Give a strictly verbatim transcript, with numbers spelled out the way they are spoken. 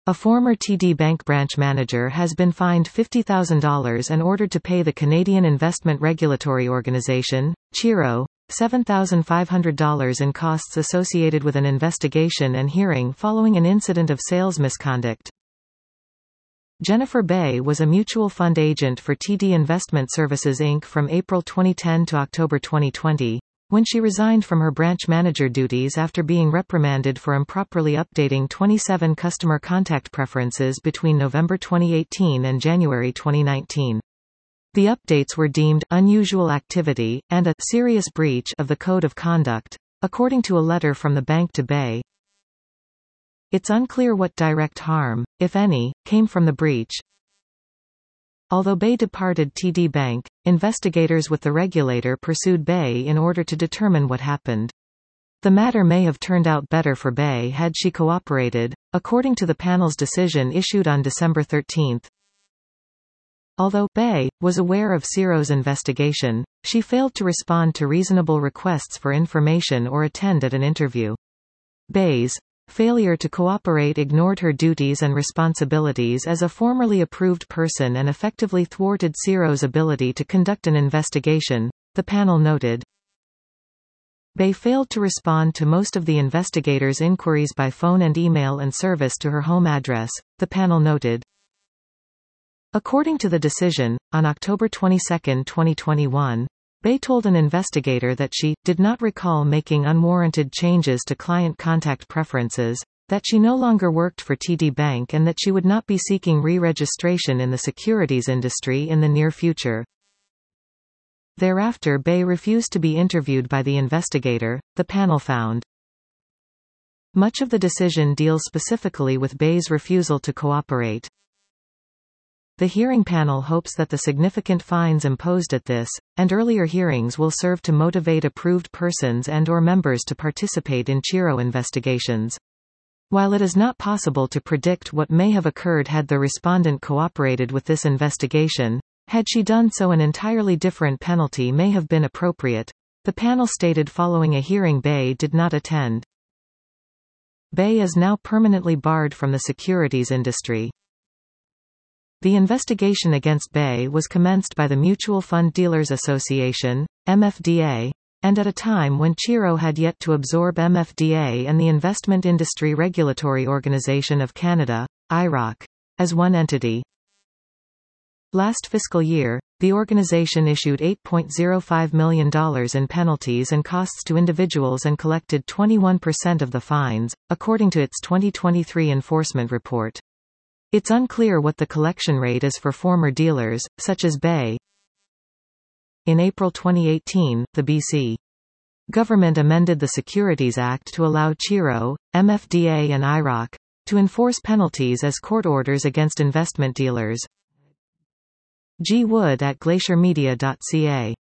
A former T D Bank branch manager has been fined fifty thousand dollars and ordered to pay the Canadian Investment Regulatory Organization, CIRO, seven thousand five hundred dollars in costs associated with an investigation and hearing following an incident of sales misconduct. Jennifer Bay was a mutual fund agent for T D Investment Services Incorporated from April twenty ten to October twenty twenty, when she resigned from her branch manager duties after being reprimanded for improperly updating twenty-seven customer contact preferences between November twenty eighteen and January twenty nineteen. The updates were deemed unusual activity and a serious breach of the Code of Conduct, according to a letter from the bank to Bay. It's unclear what direct harm, if any, came from the breach. Although Bay departed T D Bank, investigators with the regulator pursued Bay in order to determine what happened. The matter may have turned out better for Bay had she cooperated, according to the panel's decision issued on December thirteenth. Although Bay was aware of CIRO's investigation, she failed to respond to reasonable requests for information or attend at an interview. Bay's failure to cooperate ignored her duties and responsibilities as a formerly approved person and effectively thwarted CIRO's ability to conduct an investigation, the panel noted. Bay failed to respond to most of the investigators' inquiries by phone and email and service to her home address, the panel noted. According to the decision, on October twenty-second twenty twenty-one, Bay told an investigator that she did not recall making unwarranted changes to client contact preferences, that she no longer worked for T D Bank and that she would not be seeking re-registration in the securities industry in the near future. Thereafter, Bay refused to be interviewed by the investigator, the panel found. Much of the decision deals specifically with Bay's refusal to cooperate. The hearing panel hopes that the significant fines imposed at this, and earlier hearings will serve to motivate approved persons and or members to participate in CIRO investigations. While it is not possible to predict what may have occurred had the respondent cooperated with this investigation, had she done so an entirely different penalty may have been appropriate, the panel stated following a hearing Bay did not attend. Bay is now permanently barred from the securities industry. The investigation against Bay was commenced by the Mutual Fund Dealers Association, M F D A, and at a time when CIRO had yet to absorb M F D A and the Investment Industry Regulatory Organization of Canada, I R O C, as one entity. Last fiscal year, the organization issued eight point zero five million dollars in penalties and costs to individuals and collected twenty-one percent of the fines, according to its twenty twenty-three enforcement report. It's unclear what the collection rate is for former dealers, such as Bay. In April twenty eighteen, the B C government amended the Securities Act to allow CIRO, M F D A and I R O C to enforce penalties as court orders against investment dealers. G. Wood at glacier media dot c a